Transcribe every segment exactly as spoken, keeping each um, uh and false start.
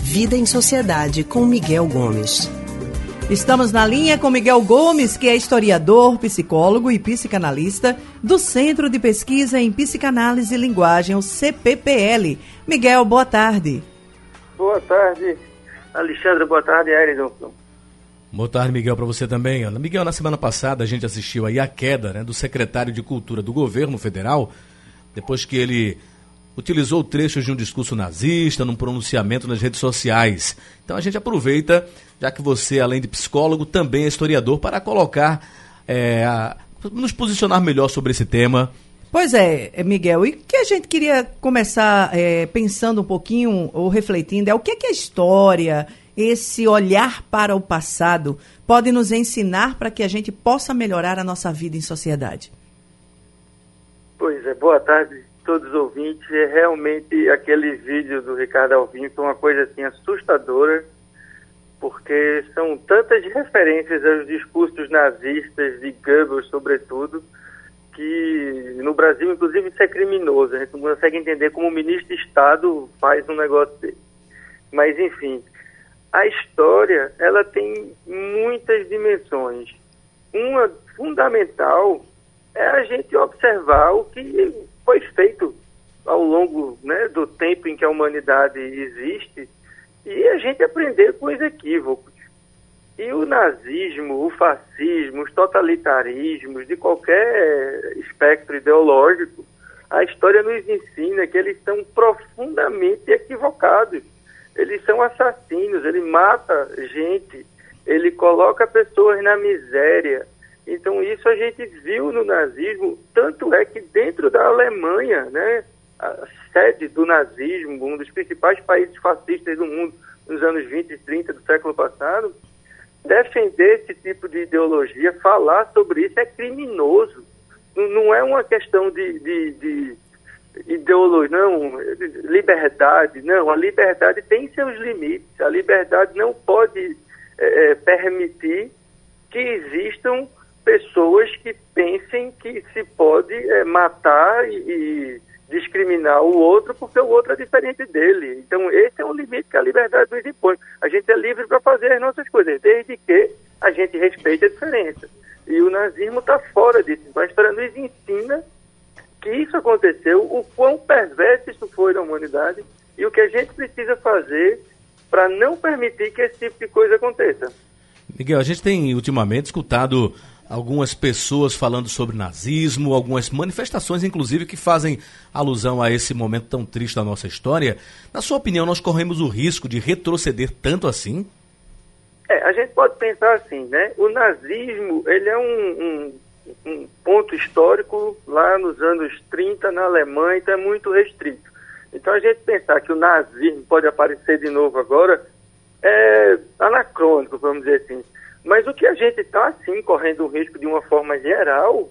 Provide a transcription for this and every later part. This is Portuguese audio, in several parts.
Vida em Sociedade, com Miguel Gomes. Estamos na linha com Miguel Gomes, que é historiador, psicólogo e psicanalista do Centro de Pesquisa em Psicanálise e Linguagem, o C P P L. Miguel, boa tarde. Boa tarde, Alexandre. Boa tarde, Eridon. Boa tarde, Miguel, para você também. Ana. Miguel, na semana passada a gente assistiu aí a queda, né, do secretário de Cultura do governo federal, depois que ele utilizou trechos de um discurso nazista num pronunciamento nas redes sociais. Então a gente aproveita, já que você, além de psicólogo, também é historiador, para colocar, é, a, nos posicionar melhor sobre esse tema. Pois é, Miguel, e o que a gente queria começar é, pensando um pouquinho, ou refletindo, é o que, é que a história, esse olhar para o passado, pode nos ensinar para que a gente possa melhorar a nossa vida em sociedade? Pois é, boa tarde a todos os ouvintes. É realmente aquele vídeo do Ricardo Alvim foi uma coisa assim assustadora, porque são tantas referências aos discursos nazistas, de Goebbels sobretudo, que no Brasil, inclusive, isso é criminoso. A gente não consegue entender como o ministro de Estado faz um negócio desse. Mas, enfim, a história, ela tem muitas dimensões. Uma fundamental é a gente observar o que foi feito ao longo, né, do tempo em que a humanidade existe e a gente aprender com os equívocos. E o nazismo, o fascismo, os totalitarismos de qualquer espectro ideológico, a história nos ensina que eles são profundamente equivocados. Eles são assassinos, ele mata gente, ele coloca pessoas na miséria. Então isso a gente viu no nazismo, tanto é que dentro da Alemanha, né, a sede do nazismo, um dos principais países fascistas do mundo nos anos vinte e trinta do século passado, defender esse tipo de ideologia, falar sobre isso é criminoso. Não é uma questão de, de, de ideologia, não, liberdade, não. A liberdade tem seus limites. A liberdade não pode é, permitir que existam pessoas que pensem que se pode é, matar e, e discriminar o outro porque o outro é diferente dele. Então esse é um limite que a liberdade nos impõe. A gente é livre para fazer as nossas coisas, desde que a gente respeite a diferença. E o nazismo está fora disso. Então a história nos ensina que isso aconteceu, o quão perverso isso foi na humanidade e o que a gente precisa fazer para não permitir que esse tipo de coisa aconteça. Miguel, a gente tem ultimamente escutado algumas pessoas falando sobre nazismo, algumas manifestações, inclusive, que fazem alusão a esse momento tão triste da nossa história. Na sua opinião, nós corremos o risco de retroceder tanto assim? É, a gente pode pensar assim, né? O nazismo, ele é um, um, um ponto histórico lá nos anos trinta na Alemanha, então é muito restrito. Então a gente pensar que o nazismo pode aparecer de novo agora é anacrônico, vamos dizer assim. Mas o que a gente está, sim, correndo o risco de uma forma geral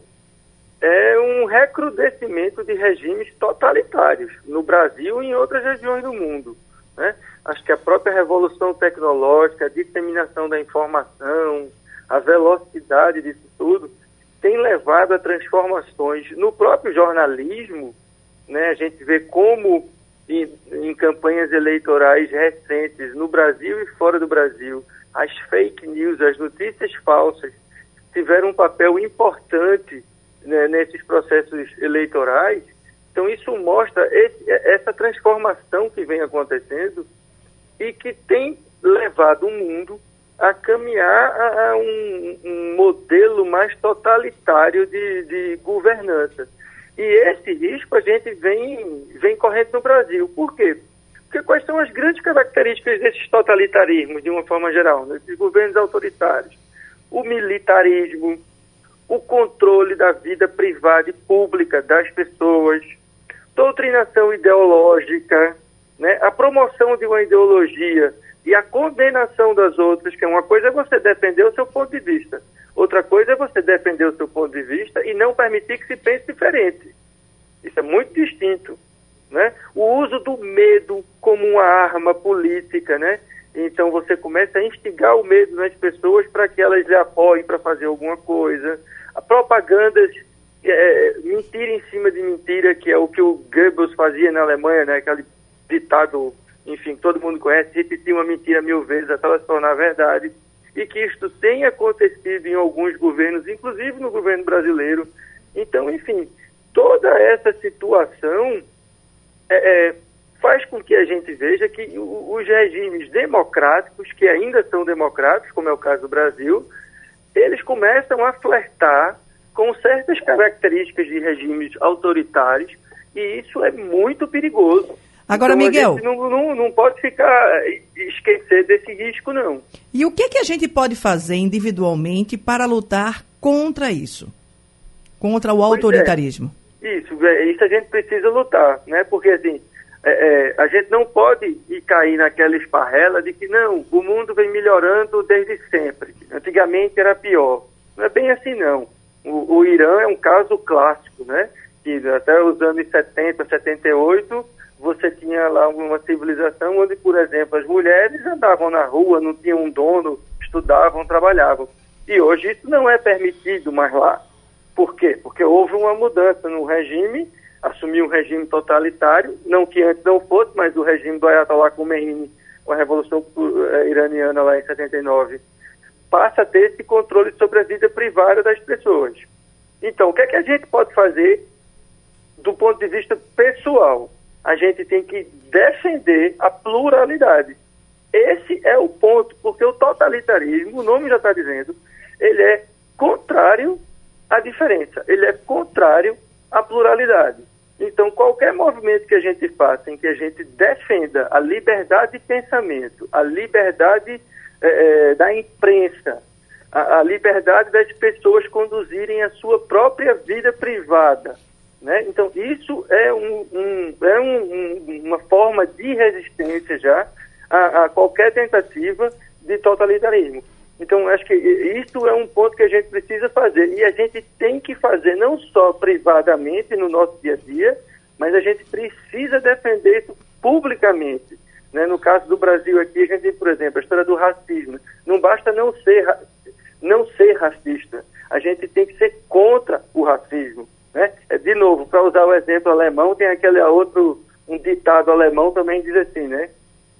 é um recrudescimento de regimes totalitários no Brasil e em outras regiões do mundo, né? Acho que a própria revolução tecnológica, a disseminação da informação, a velocidade disso tudo, tem levado a transformações no próprio jornalismo, né? A gente vê como em, em campanhas eleitorais recentes no Brasil e fora do Brasil, as fake news, as notícias falsas, tiveram um papel importante, né, nesses processos eleitorais. Então isso mostra esse, essa transformação que vem acontecendo e que tem levado o mundo a caminhar a, a um, um modelo mais totalitário de, de governança. E esse risco a gente vem, vem correndo no Brasil. Por quê? Porque quais são as grandes características desses totalitarismos, de uma forma geral, desses governos autoritários? O militarismo, o controle da vida privada e pública das pessoas, doutrinação ideológica, né? A promoção de uma ideologia e a condenação das outras, que é uma coisa é você defender o seu ponto de vista, outra coisa é você defender o seu ponto de vista e não permitir que se pense diferente. Isso é muito distinto, né? O uso do medo como uma arma política, né? Então você começa a instigar o medo nas pessoas para que elas lhe apoiem para fazer alguma coisa. A propaganda, é, mentira em cima de mentira, que é o que o Goebbels fazia na Alemanha, né? Aquele ditado enfim, todo mundo conhece, repetir uma mentira mil vezes até ela se tornar verdade, e que isto tem acontecido em alguns governos, inclusive no governo brasileiro. Então, enfim, toda essa situação é, é, faz com que a gente veja que os regimes democráticos, que ainda são democráticos, como é o caso do Brasil, eles começam a flertar com certas características de regimes autoritários, e isso é muito perigoso. Agora, então, Miguel... a gente não, não, não pode ficar, esquecer desse risco, não. E o que, que a gente pode fazer individualmente para lutar contra isso? Contra o autoritarismo? É, isso, isso a gente precisa lutar, né? Porque, assim, é, é, a gente não pode ir cair naquela esparrela de que, não, o mundo vem melhorando desde sempre. Antigamente era pior. Não é bem assim, não. O, o Irã é um caso clássico, né? Que até os anos setenta, setenta e oito... você tinha lá uma civilização onde, por exemplo, as mulheres andavam na rua, não tinham um dono, estudavam, trabalhavam. E hoje isso não é permitido mais lá. Por quê? Porque houve uma mudança no regime, assumiu um regime totalitário, não que antes não fosse, mas o regime do Ayatollah Khomeini, com a Revolução Iraniana lá em setenta e nove, passa a ter esse controle sobre a vida privada das pessoas. Então, o que é que a gente pode fazer do ponto de vista pessoal? A gente tem que defender a pluralidade. Esse é o ponto, porque o totalitarismo, o nome já está dizendo, ele é contrário à diferença, ele é contrário à pluralidade. Então, qualquer movimento que a gente faça em que a gente defenda a liberdade de pensamento, a liberdade eh, da imprensa, a, a liberdade das pessoas conduzirem a sua própria vida privada, né? Então, isso é, um, um, é um, um, uma forma de resistência já a, a qualquer tentativa de totalitarismo. Então, acho que isso é um ponto que a gente precisa fazer. E a gente tem que fazer não só privadamente no nosso dia a dia, mas a gente precisa defender isso publicamente. Né? No caso do Brasil aqui, a gente tem, por exemplo, a história do racismo. Não basta não ser, não ser racista. A gente tem que ser contra o racismo. Né? De novo, para usar o exemplo alemão, tem aquele outro, um ditado alemão também diz assim, né?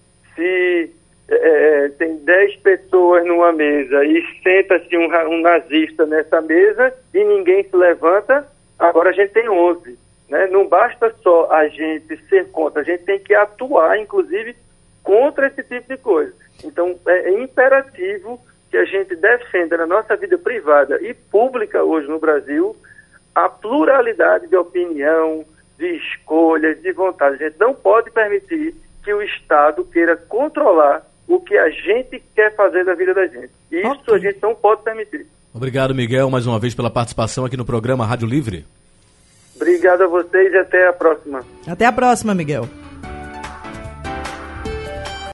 Se é, tem dez pessoas numa mesa e senta-se um, um nazista nessa mesa e ninguém se levanta, agora a gente tem onze. Né? Não basta só a gente ser contra, a gente tem que atuar, inclusive, contra esse tipo de coisa. Então, é, é imperativo que a gente defenda na nossa vida privada e pública hoje no Brasil a pluralidade de opinião, de escolhas, de vontade. A gente não pode permitir que o Estado queira controlar o que a gente quer fazer da vida da gente. Isso okay. A gente não pode permitir. Obrigado, Miguel, mais uma vez pela participação aqui no programa Rádio Livre. Obrigado a vocês e até a próxima. Até a próxima, Miguel.